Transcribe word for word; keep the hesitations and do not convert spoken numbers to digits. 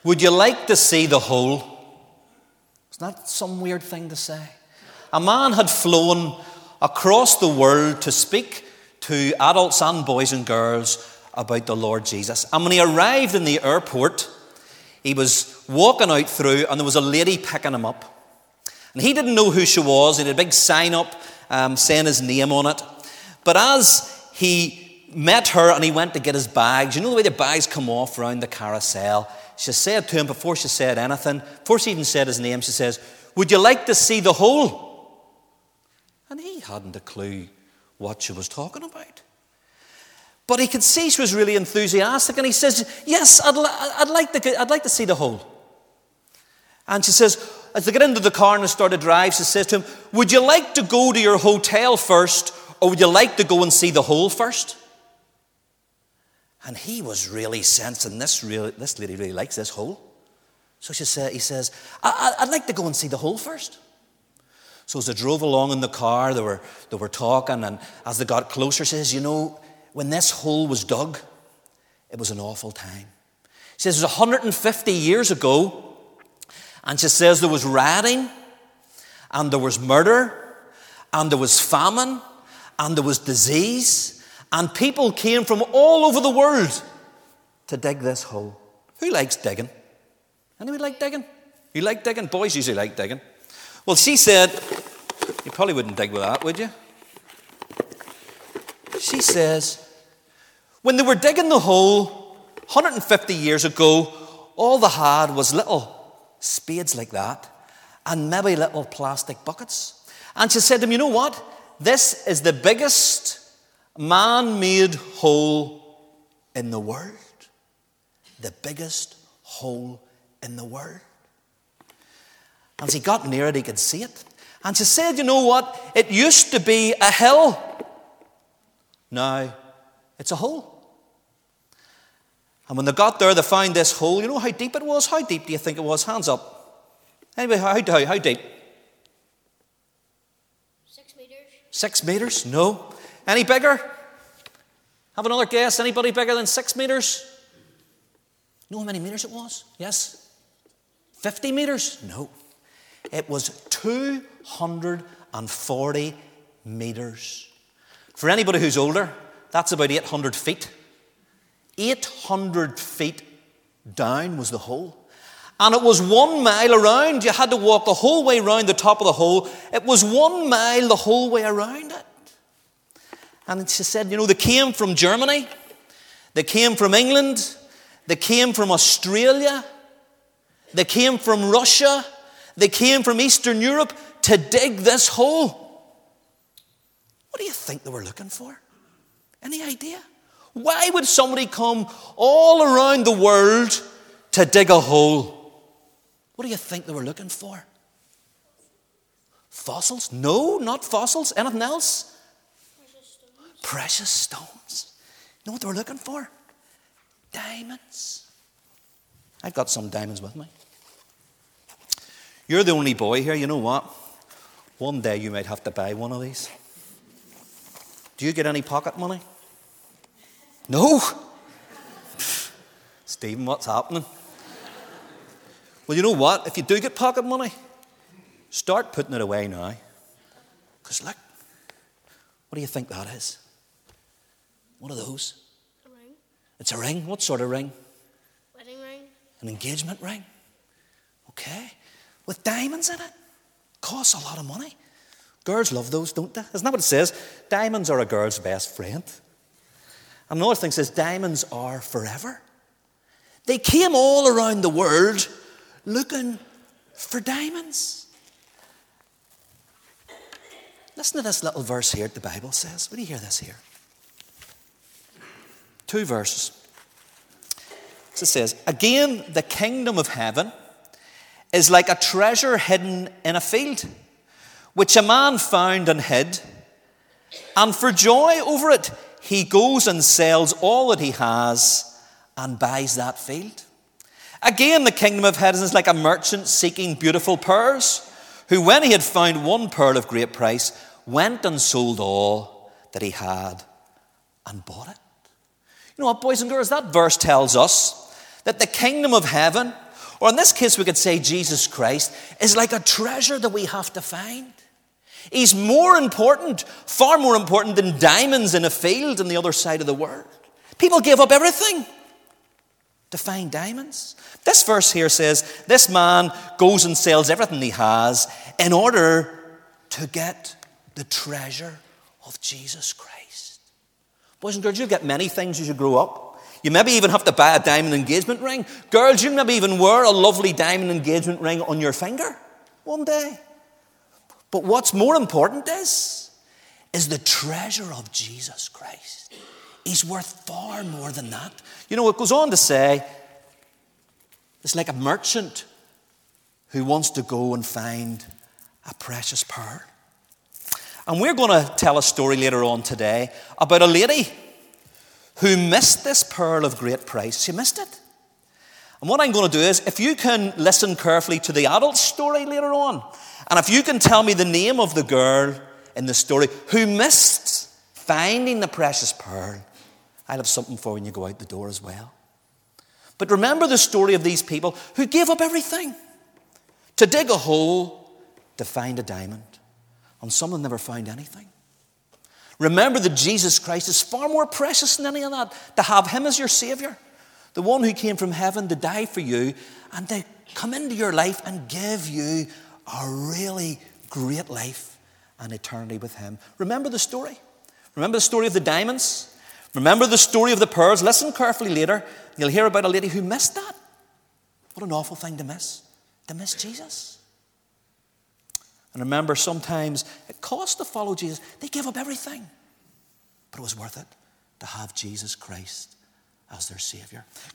Would you like to see the whole? Isn't that some weird thing to say? A man had flown across the world to speak to adults and boys and girls about the Lord Jesus. And when he arrived in the airport, he was walking out through, and there was a lady picking him up. And he didn't know who she was. He had a big sign up um, saying his name on it. But as he met her and he went to get his bags, you know the way the bags come off around the carousel, she said to him, before she said anything, before she even said his name, she says, "Would you like to see the whole?" And he hadn't a clue what she was talking about. But he could see she was really enthusiastic, and he says, "Yes, I'd, li- I'd, like to, I'd like to see the whole." And she says, as they get into the car and they start to drive, she says to him, "Would you like to go to your hotel first, or would you like to go and see the whole first?" And he was really sensing this, really, this lady really likes this whole. So she said, he says, I, I'd like to go and see the whole first. So as they drove along in the car, they were, they were talking, and as they got closer, she says, "You know, when this hole was dug, it was an awful time." She says, it was one hundred fifty years ago, and she says there was rioting, and there was murder, and there was famine, and there was disease, and people came from all over the world to dig this hole. Who likes digging? Anyone like digging? You like digging? Boys usually like digging. Well, she said, you probably wouldn't dig with that, would you? She says, when they were digging the hole one hundred fifty years ago, all they had was little spades like that and maybe little plastic buckets. And she said to him, "You know what? This is the biggest man-made hole in the world." The biggest hole in the world. And as he got near it, he could see it. And she said, "You know what? It used to be a hill. Now it's a hole." And when they got there, they found this hole. You know how deep it was? How deep do you think it was? Hands up. Anyway, how, how, how deep? Six meters. Six meters? No. Any bigger? Have another guess. Anybody bigger than six meters? You know how many meters it was? Yes? Fifty meters? No. It was two hundred forty meters. For anybody who's older, that's about eight hundred feet. eight hundred feet down was the hole. And it was one mile around. You had to walk the whole way around the top of the hole. It was one mile the whole way around it. And she said, you know, they came from Germany. They came from England. They came from Australia. They came from Russia. They came from Eastern Europe to dig this hole. What do you think they were looking for? Any idea? Why would somebody come all around the world to dig a hole? What do you think they were looking for? Fossils? No, not fossils. Anything else? Precious stones. Precious stones. You know what they were looking for? Diamonds. I've got some diamonds with me. You're the only boy here. You know what? One day you might have to buy one of these. Do you get any pocket money? No. Stephen, what's happening? Well, you know what? If you do get pocket money, start putting it away now. Because look, what do you think that is? What are those? A ring. It's a ring. What sort of ring? Wedding ring. An engagement ring. Okay. With diamonds in it. Costs a lot of money. Girls love those, don't they? Isn't that what it says? Diamonds are a girl's best friend. And another thing says diamonds are forever. They came all around the world looking for diamonds. Listen to this little verse here the Bible says. What do you hear this here? Two verses. So it says, again, the kingdom of heaven is like a treasure hidden in a field, which a man found and hid. And for joy over it, he goes and sells all that he has and buys that field. Again, the kingdom of heaven is like a merchant seeking beautiful pearls, who, when he had found one pearl of great price, went and sold all that he had and bought it. You know what, boys and girls, that verse tells us that the kingdom of heaven or in this case we could say Jesus Christ, is like a treasure that we have to find. He's more important, far more important than diamonds in a field on the other side of the world. People give up everything to find diamonds. This verse here says, this man goes and sells everything he has in order to get the treasure of Jesus Christ. Boys and girls, you'll get many things as you grow up. You maybe even have to buy a diamond engagement ring. Girls, you maybe even wear a lovely diamond engagement ring on your finger one day. But what's more important is, is the treasure of Jesus Christ. He's worth far more than that. You know, it goes on to say, it's like a merchant who wants to go and find a precious pearl. And we're going to tell a story later on today about a lady who missed this pearl of great price. She missed it. And what I'm going to do is, if you can listen carefully to the adult story later on, and if you can tell me the name of the girl in the story who missed finding the precious pearl, I'll have something for when you go out the door as well. But remember the story of these people who gave up everything to dig a hole to find a diamond. And some of them never found anything. Remember that Jesus Christ is far more precious than any of that. To have him as your Savior, the one who came from heaven to die for you and to come into your life and give you a really great life and eternity with him. Remember the story. Remember the story of the diamonds. Remember the story of the pearls. Listen carefully later. You'll hear about a lady who missed that. What an awful thing to miss. To miss Jesus. And remember, sometimes it costs to follow Jesus. They gave up everything. But it was worth it to have Jesus Christ as their Savior.